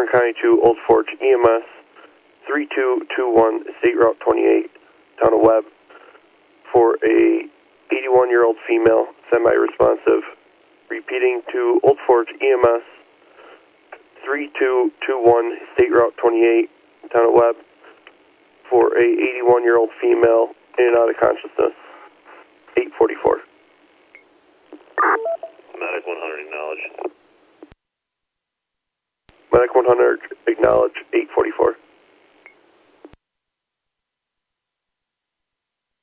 County to Old Forge EMS 3221 State Route 28, Town of Webb, for a 81-year-old female, semi-responsive. Repeating to Old Forge EMS 3221 State Route 28, Town of Webb, for a 81-year-old female in and out of consciousness. 844. Medic 100 acknowledge. Medic 100 acknowledge. 844.